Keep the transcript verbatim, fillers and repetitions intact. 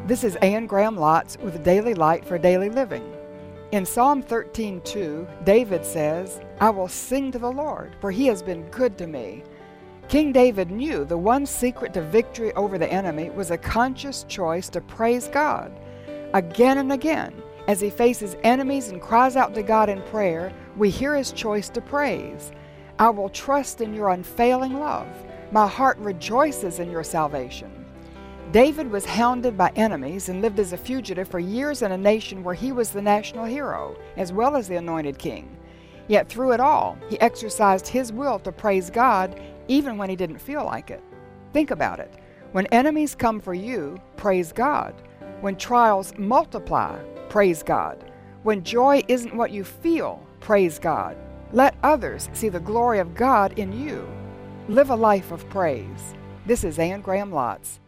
This is Anne Graham Lotz with Daily Light for Daily Living. In Psalm thirteen two, David says, "I will sing to the Lord, for he has been good to me." King David knew the one secret to victory over the enemy was a conscious choice to praise God. Again and again, as he faces enemies and cries out to God in prayer, we hear his choice to praise. "I will trust in your unfailing love. My heart rejoices in your salvation." David was hounded by enemies and lived as a fugitive for years in a nation where he was the national hero, as well as the anointed king. Yet through it all, he exercised his will to praise God even when he didn't feel like it. Think about it. When enemies come for you, praise God. When trials multiply, praise God. When joy isn't what you feel, praise God. Let others see the glory of God in you. Live a life of praise. This is Anne Graham Lotz.